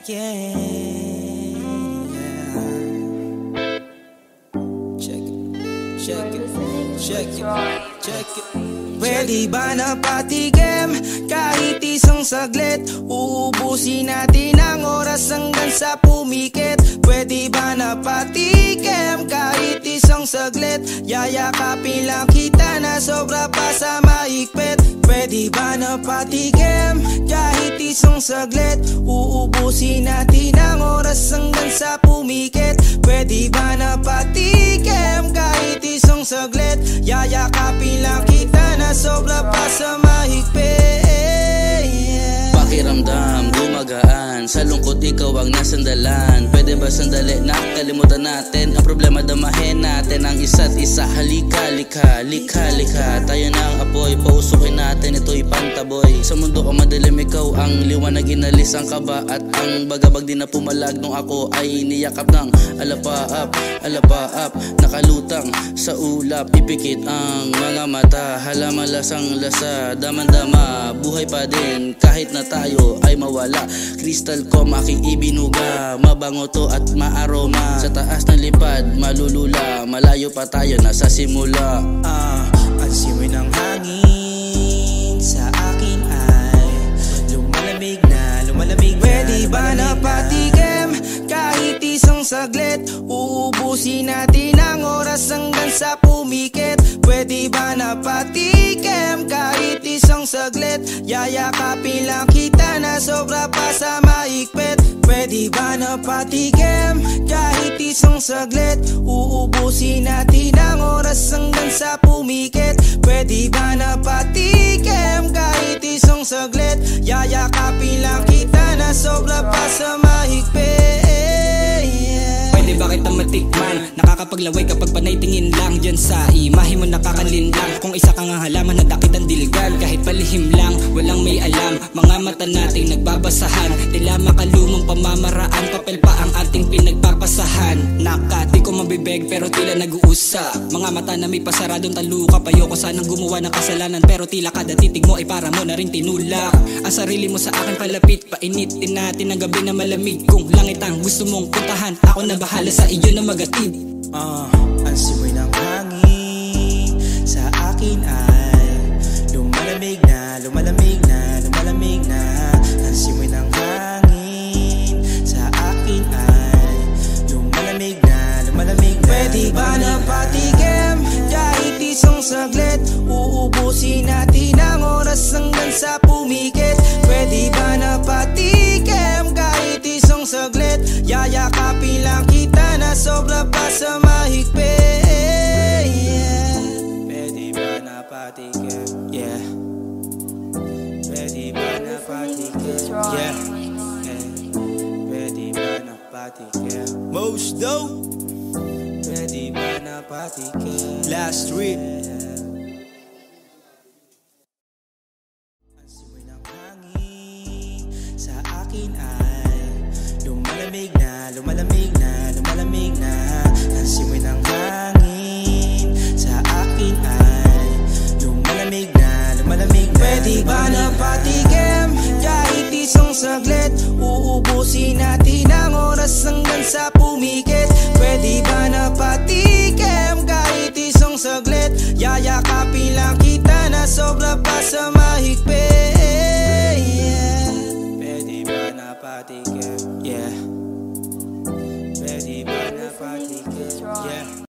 Yeah. Check it, check it, check it, check it. Pwede ba na patikim kahit isang saglit? Uubusin natin ang oras hanggang sa pumikit. Pwede ba na patikim kahit isang saglit? Yayakapin lang kita na sobra pa sa mahigpit. Pwede ba na patikim kahit isang saglit? Uubusin natin ang oras hanggang sa pumikit. Pwede ba na patikim kahit isang saglit? Yayakapin lang kita na sobra pa sa mahigpit. Pakiramdam, gumagaan, sa lungkot ikaw ang nasandalan. Pwede ba sandali na kalimutan natin ang problema, damahin natin ang isa't isa. Halika, lika, lika, lika. Tayo na ang apoy, pausukin natin ito'y pantaboy. Sa mundo ko madilim, ikaw ang liwanag, inalis ang kaba at ang bagabag di na pumalag. Nung ako ay niyakap ng alapaap, alapaap, nakalutang sa ulap. Ipikit ang mga mata, halaman lasang lasa, daman-dama, buhay pa din kahit na tayo ay mawala. Crystal ko aking ibinuga, mabango to at maaroma. Sa taas ng lipad, malulula, malayo pa tayo nasa simula. Ang simoy ng hangin sa akin ay lumalamig na, lumalamig na. Pwede ba na patikim kahit isang saglit? Uubusin natin ang oras hanggang sa pumikit. Pwede ba na patikim kahit isang saglit? Yayakapin lang kita na sobra pa sa mahigpit. Pwede ba na patikim kahit isang saglit? Uubusin natin ang oras hanggang sa pumikit. Pwede ba na patikim kahit isang saglit? Yayakapin lang kita na sobra pa sa mahigpit. Pwede ba kita matikman? Nakakapaglaway kapag panay tingin lang. Dyan sa imahe mo nakakalinlang. Kung isa kang halaman na dakit ang diligan. Kahit palihim lang, walang may alam. Mga mata nating nagbabasahan. Tila makalumang pamamaraan. Papel pa ang ating pinagpapasahan. Nakati ko mabibeg pero tila nag-uusap. Mga mata na may pasaradong taluka. Payoko sanang gumawa ng kasalanan, pero tila kada titig mo ay para mo na rin tinulak. Ang sarili mo sa akin palapit. Painitin natin ang gabi na malamig. Kung langit ang gusto mong puntahan, ako na bahala sa iyo na magatid. Ang simoy ng hangin sa akin ay lumalamig na, lumalamig na, lumalamig na. Ang simoy ng hangin sa akin ay lumalamig na, lumalamig na. Pwede ba na patikim kahit isang saglit? Uubusin natin ang oras hanggang sa pumikit. Pwede ba na patikim kahit isang saglit? Yayakapin lang kita na sobra pa sa mahigpit. Pwede ba na patikim? Yeah. Pwede ba na patikim? Yeah. Pwede ba na patikim? Most dope. Pwede ba na patikim? Last trip. Ang simoy ng hangin sa akin ay lumalamig na, lumalamig na, lumalamig na. Ang simoy ng hangin sa akin ay lumalamig na, lumalamig na. Pwede ba na patikim kahit isang saglit? Uubusin natin ang oras hanggang sa pumikit. Pwede ba na patikim kahit isang saglit? Yayakapin lang kita na sobra pa sa mahigpit. Pwede ba na patikim? Yeah.